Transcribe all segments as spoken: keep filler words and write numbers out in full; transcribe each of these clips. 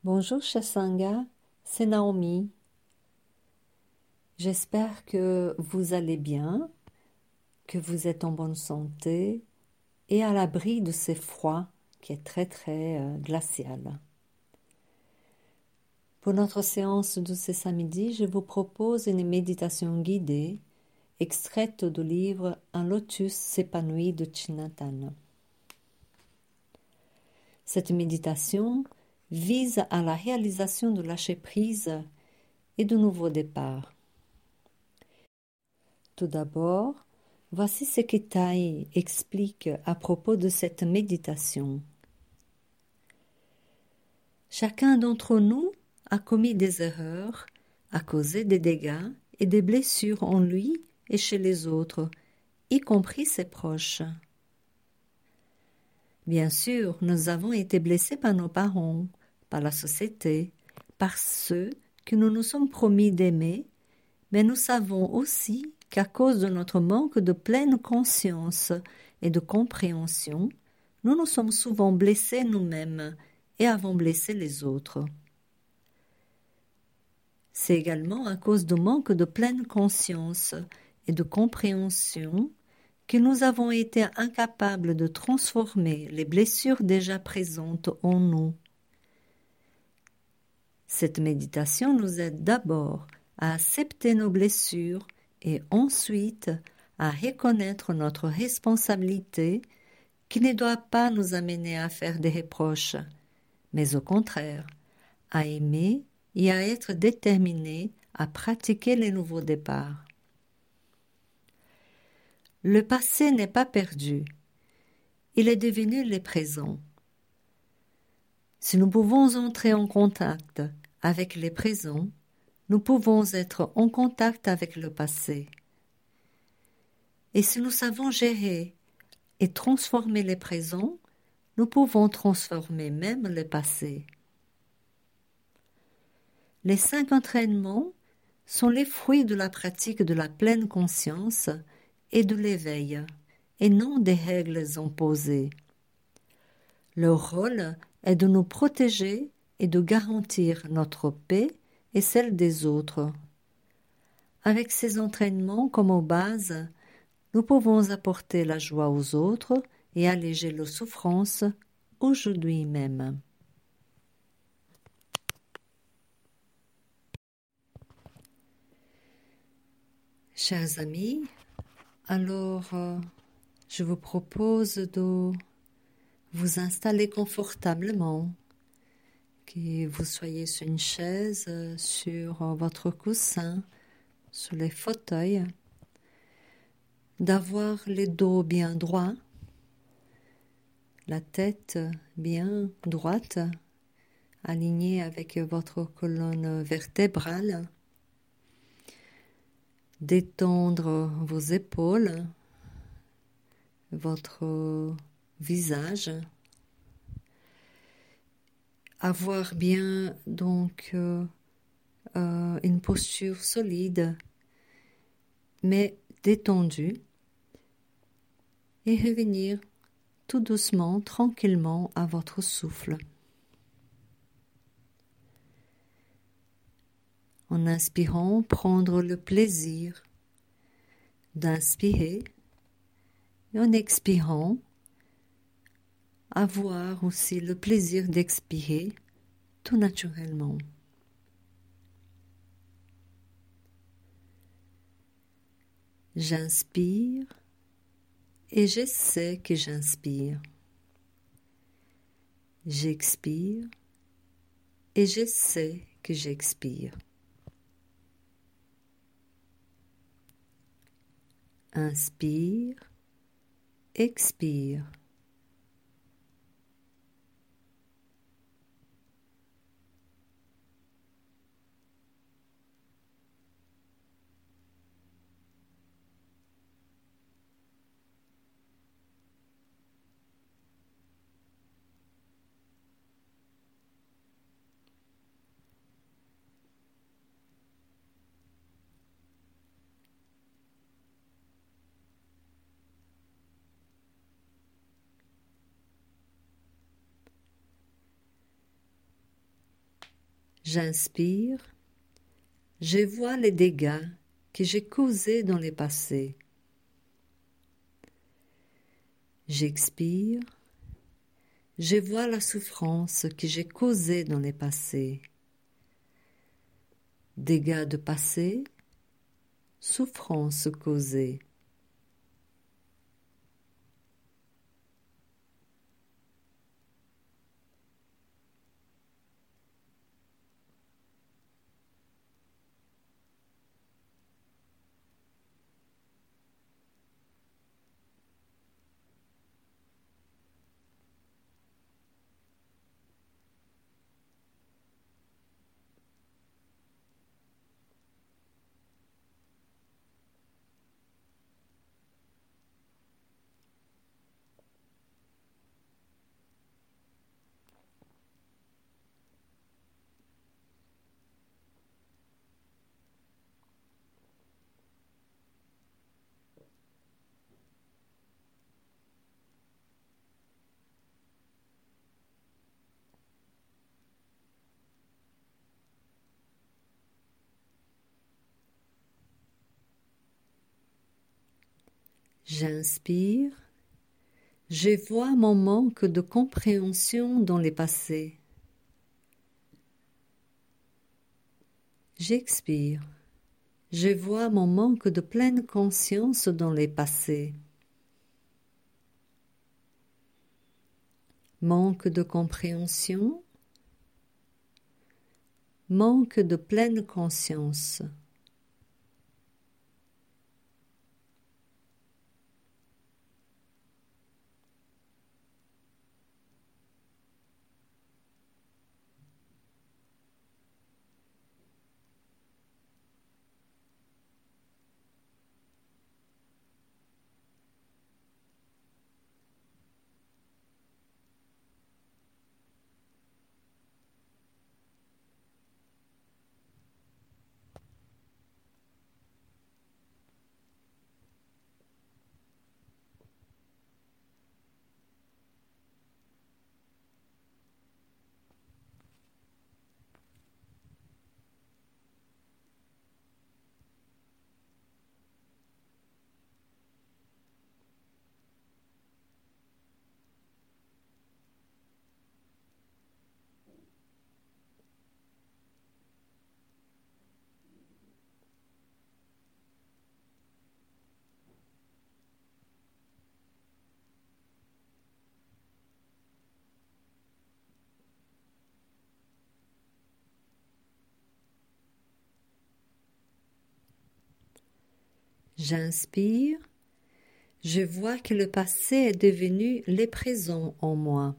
Bonjour Shasanga, c'est Naomi. J'espère que vous allez bien, que vous êtes en bonne santé et à l'abri de ce froid qui est très très euh, glacial. Pour notre séance de ce samedi, je vous propose une méditation guidée extraite du livre Un lotus s'épanouit de Chinathan. Cette méditation vise à la réalisation de lâcher-prise et de nouveaux départs. Tout d'abord, voici ce que Tai explique à propos de cette méditation. Chacun d'entre nous a commis des erreurs, a causé des dégâts et des blessures en lui et chez les autres, y compris ses proches. Bien sûr, nous avons été blessés par nos parents, par la société, par ceux que nous nous sommes promis d'aimer, mais nous savons aussi qu'à cause de notre manque de pleine conscience et de compréhension, nous nous sommes souvent blessés nous-mêmes et avons blessé les autres. C'est également à cause du manque de pleine conscience et de compréhension que nous avons été incapables de transformer les blessures déjà présentes en nous. Cette méditation nous aide d'abord à accepter nos blessures et ensuite à reconnaître notre responsabilité qui ne doit pas nous amener à faire des reproches, mais au contraire, à aimer et à être déterminés à pratiquer les nouveaux départs. Le passé n'est pas perdu, il est devenu le présent. Si nous pouvons entrer en contact avec le présent, nous pouvons être en contact avec le passé. Et si nous savons gérer et transformer le présent, nous pouvons transformer même le passé. Les cinq entraînements sont les fruits de la pratique de la pleine conscience et de l'éveil, et non des règles imposées. Leur rôle est de nous protéger et de garantir notre paix et celle des autres. Avec ces entraînements comme base, nous pouvons apporter la joie aux autres et alléger leurs souffrances aujourd'hui même. Chers amis, alors euh, je vous propose de vous installer confortablement, que vous soyez sur une chaise, sur votre coussin, sur les fauteuils, d'avoir les dos bien droits, la tête bien droite, alignée avec votre colonne vertébrale, d'étendre vos épaules, votre visage, avoir bien donc euh, euh, une posture solide mais détendue et revenir tout doucement, tranquillement à votre souffle. En inspirant, prendre le plaisir d'inspirer et en expirant, avoir aussi le plaisir d'expirer tout naturellement. J'inspire et je sais que j'inspire. J'expire et je sais que j'expire. Inspire, expire. J'inspire, je vois les dégâts que j'ai causés dans le passé. J'expire, je vois la souffrance que j'ai causée dans le passé. Dégâts de passé, souffrance causée. J'inspire, je vois mon manque de compréhension dans le passé. J'expire, je vois mon manque de pleine conscience dans le passé. Manque de compréhension, manque de pleine conscience. J'inspire, je vois que le passé est devenu le présent en moi.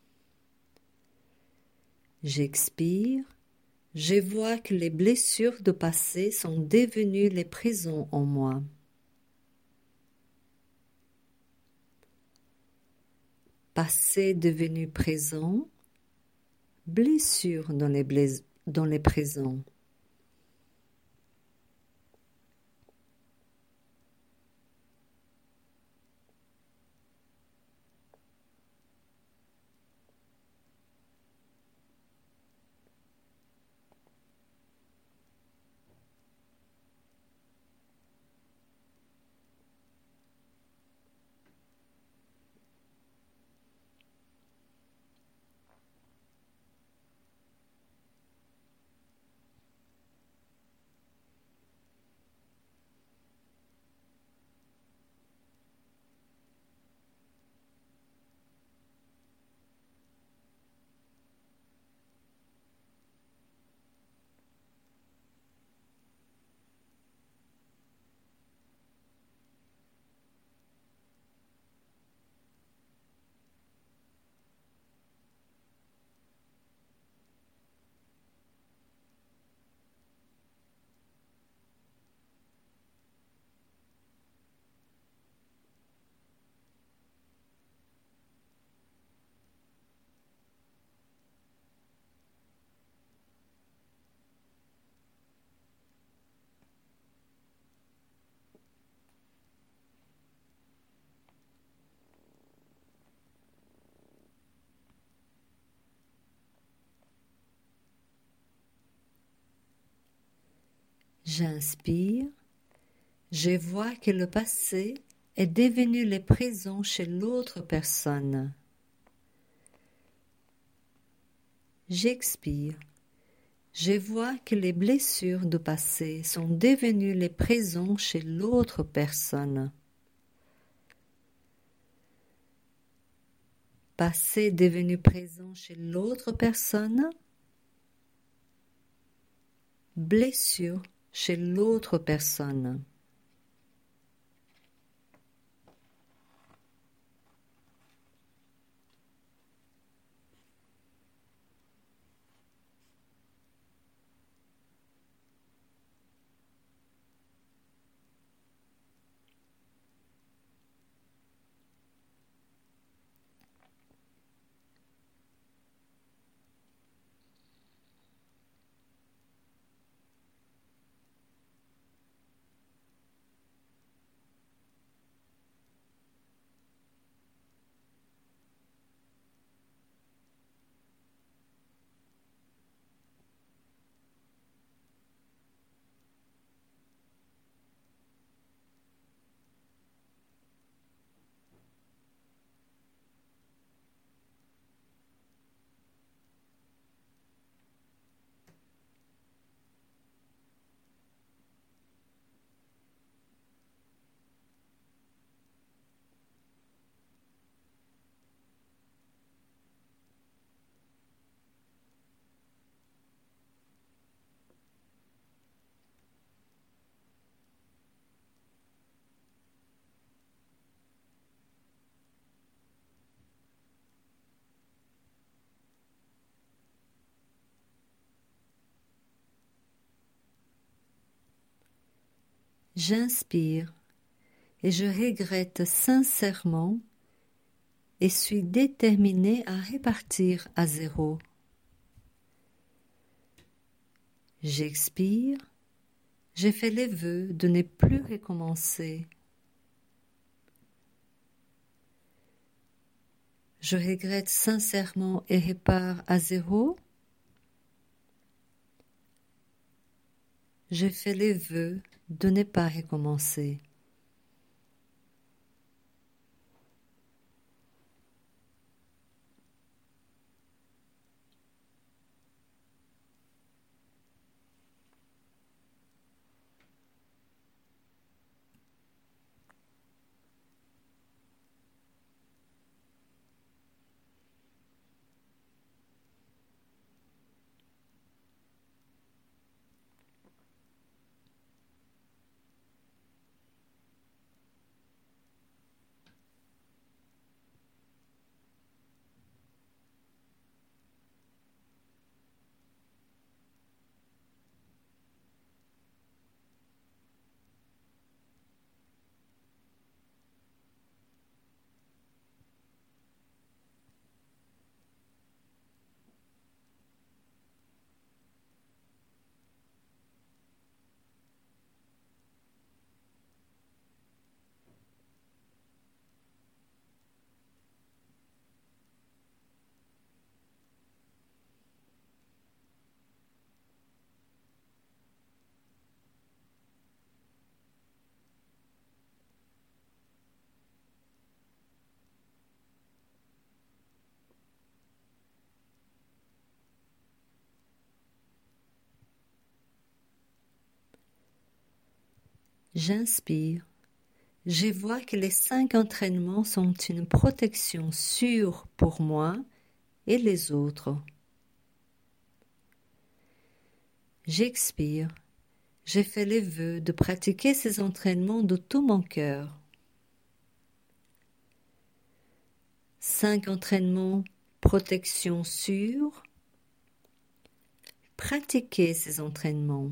J'expire, je vois que les blessures de passé sont devenues les présents en moi. Passé devenu présent, blessure dans les, bless- dans les présents. J'inspire. Je vois que le passé est devenu le présent chez l'autre personne. J'expire. Je vois que les blessures du passé sont devenues les présents chez l'autre personne. Passé devenu présent chez l'autre personne. Blessure chez l'autre personne. J'inspire et je regrette sincèrement et suis déterminée à repartir à zéro. J'expire, j'ai fait les vœux de ne plus recommencer. Je regrette sincèrement et repars à zéro. J'ai fait les vœux de ne pas recommencer. J'inspire. Je vois que les cinq entraînements sont une protection sûre pour moi et les autres. J'expire. J'ai fait les vœux de pratiquer ces entraînements de tout mon cœur. Cinq entraînements, protection sûre. Pratiquez ces entraînements.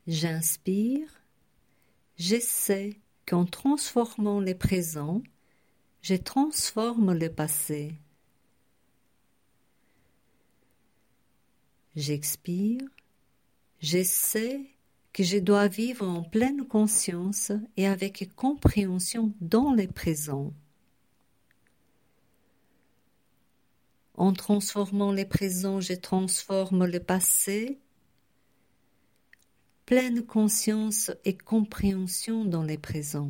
J'inspire, j'essaie qu'en transformant le présent, je transforme le passé. J'expire, j'essaie que je dois vivre en pleine conscience et avec compréhension dans le présent. En transformant le présent, je transforme le passé. Pleine conscience et compréhension dans le présent.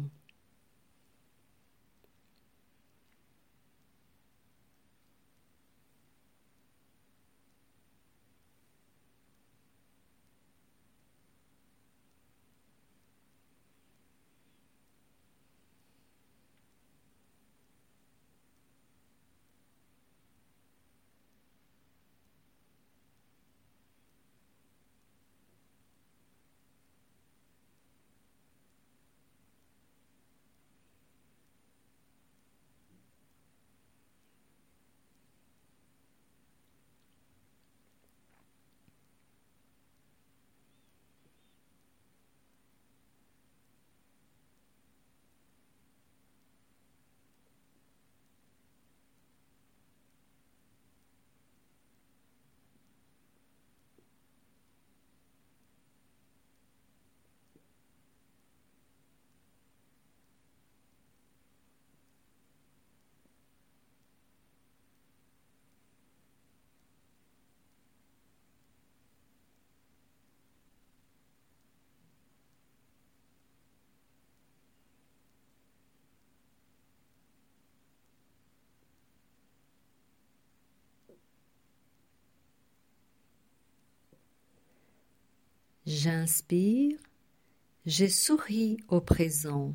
J'inspire, je souris au présent.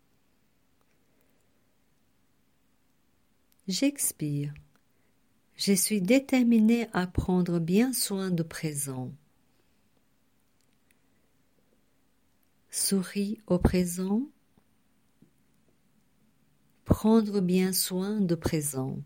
J'expire, je suis déterminé à prendre bien soin du présent. Souris au présent, prendre bien soin du présent.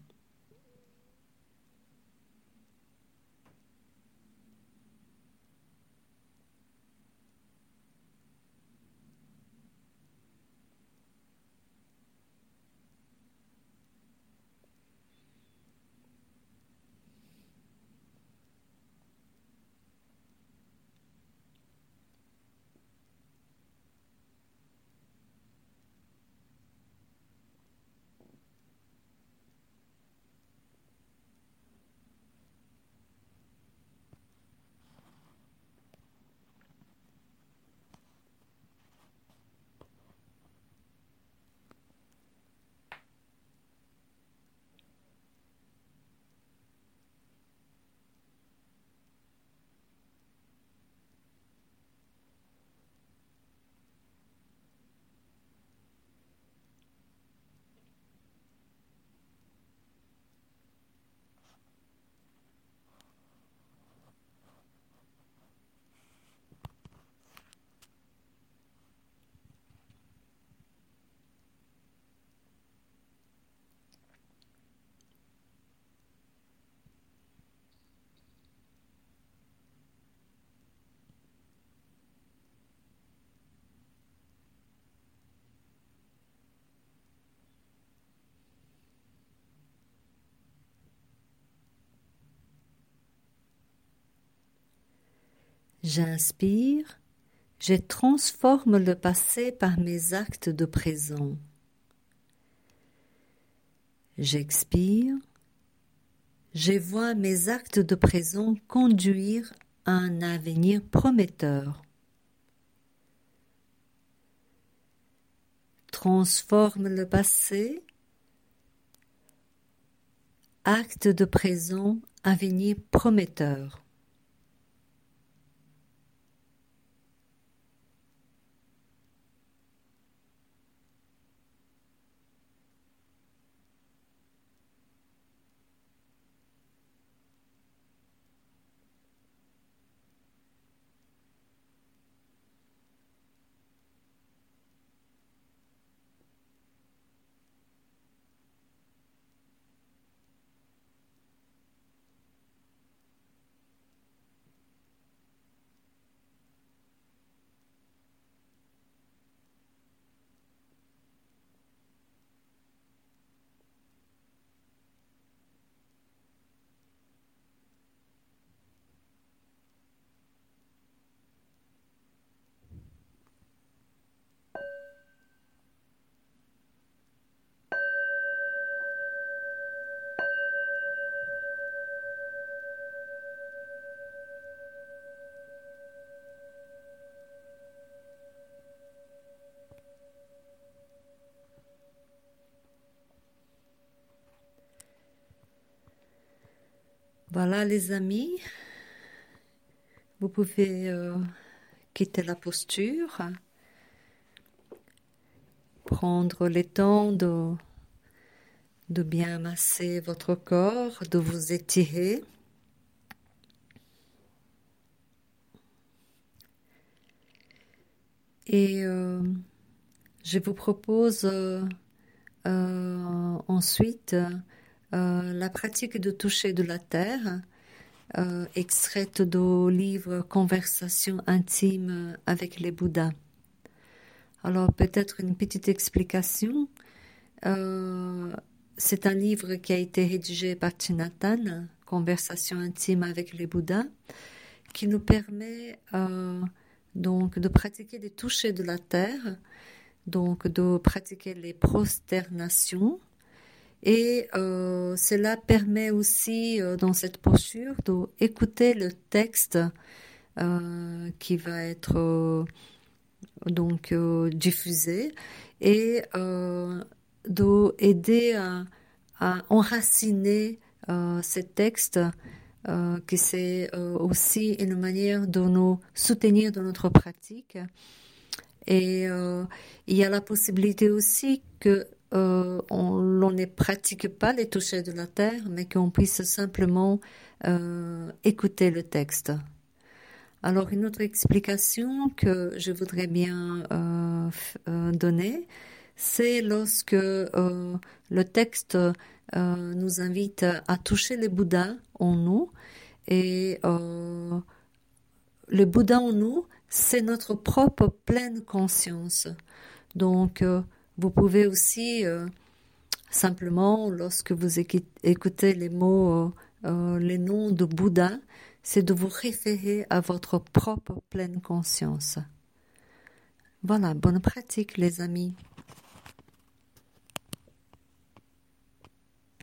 J'inspire, je transforme le passé par mes actes de présent. J'expire, je vois mes actes de présent conduire à un avenir prometteur. Transforme le passé, acte de présent, avenir prometteur. Voilà les amis, vous pouvez euh, quitter la posture, prendre le temps de, de bien masser votre corps, de vous étirer. Et euh, je vous propose euh, euh, ensuite euh, la pratique de toucher de la terre, euh, extraite du livre Conversation intime avec les Bouddhas. Alors peut-être une petite explication. Euh, c'est un livre qui a été rédigé par Chinathan, Conversation intime avec les Bouddhas, qui nous permet euh, donc de pratiquer des touchés de la terre, donc de pratiquer les prosternations. Et euh, cela permet aussi, euh, dans cette posture, d'écouter le texte euh, qui va être euh, donc euh, diffusé et euh, d'aider à, à enraciner euh, ces textes, euh, que c'est euh, aussi une manière de nous soutenir dans notre pratique. Et euh, il y a la possibilité aussi que euh, on, l'on ne pratique pas les touchés de la terre, mais qu'on puisse simplement euh, écouter le texte. Alors une autre explication que je voudrais bien euh, euh, donner, c'est lorsque euh, le texte euh, nous invite à toucher le Bouddha en nous, et euh, le Bouddha en nous, c'est notre propre pleine conscience. Donc, euh, vous pouvez aussi, euh, simplement, lorsque vous écoutez les mots, euh, euh, les noms de Bouddha, c'est de vous référer à votre propre pleine conscience. Voilà, bonne pratique les amis.